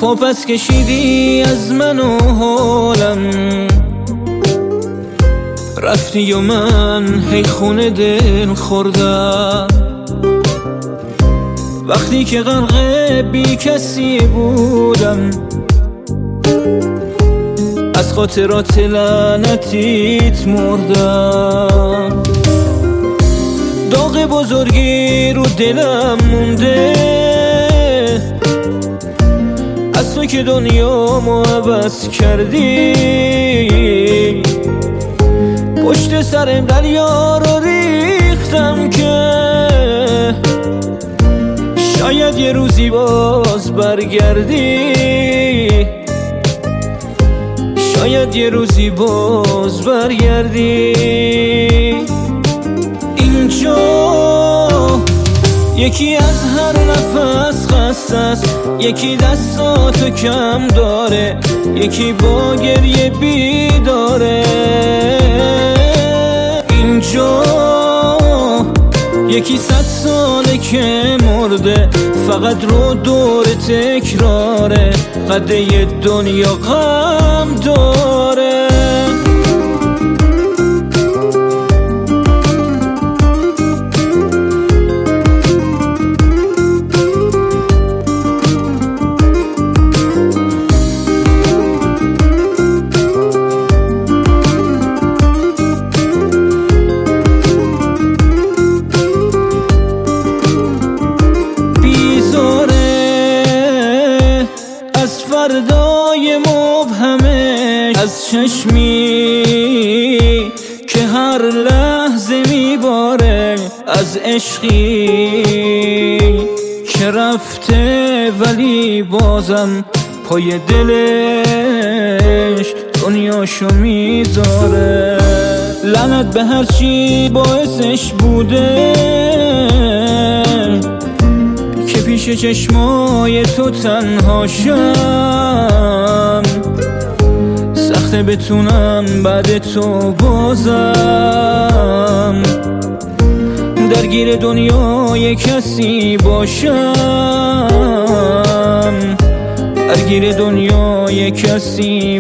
پس کشیدی از من و حالم، رفتی و من هی خونه دل خوردم. وقتی که غرق بی کسی بودم، از خاطرات لعنتیت مردم. داغ بزرگی رو دلم مونده، از تو که دنیامو عوض کردی. پشت سرم دریا رو ریختم که شاید یه روزی باز برگردی، شاید یه روزی باز برگردی. اینجا یکی از هر نفس خسته است، یکی دستاتو کم داره، یکی با گریه بیداره. اینجا یکی 100 ساله که مرده، فقط رو دور تکراره، قده یه دنیا غم داره. فردای مبهمه از چشمی که هر لحظه میباره، از عشقی که رفته ولی بازم پای دلش دنیاشو میذاره. لعنت به هرچی باعثش بوده که پیش چشمای تو تنها شم. سخته بتونم بعد تو بازم درگیر دنیای کسی باشم، درگیر دنیای کسی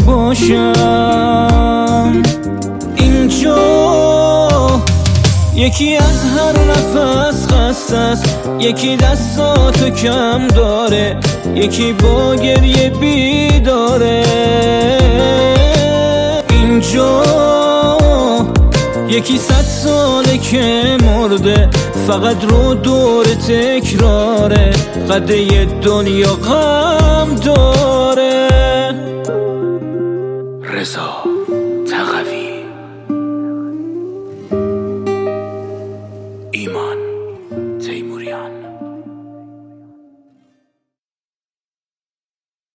باشم. اینجا یکی از هر نفس خسته است، یکی دستاتو کم داره، یکی با گریه بیداره. اینجا یکی 100 ساله که مرده، فقط رو دور تکراره، قده یه دنیا غم داره.